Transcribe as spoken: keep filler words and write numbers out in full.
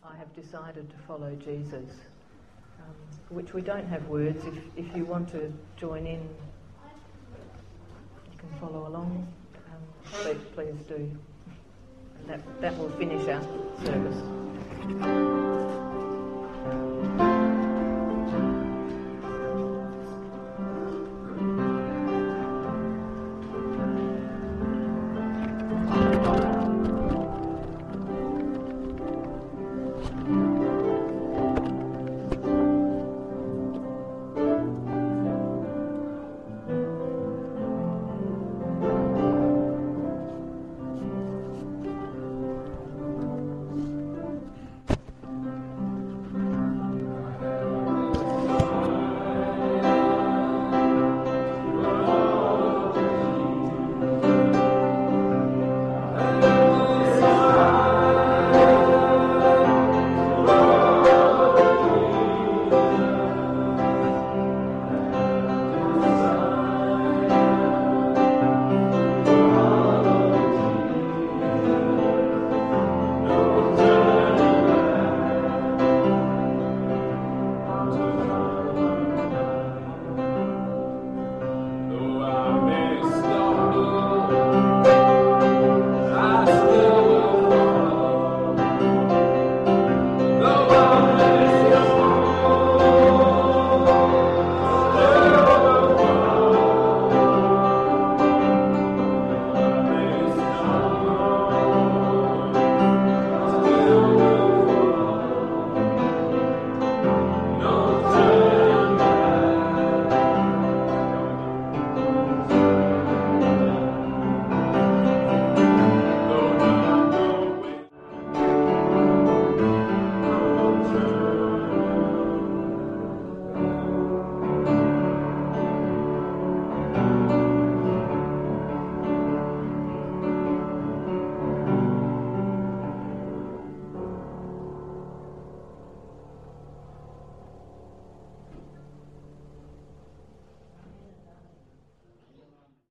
I have decided to follow Jesus, um, for which we don't have words. If, if you want to join in, you can follow along. Um, please, please do. And that, that will finish our service.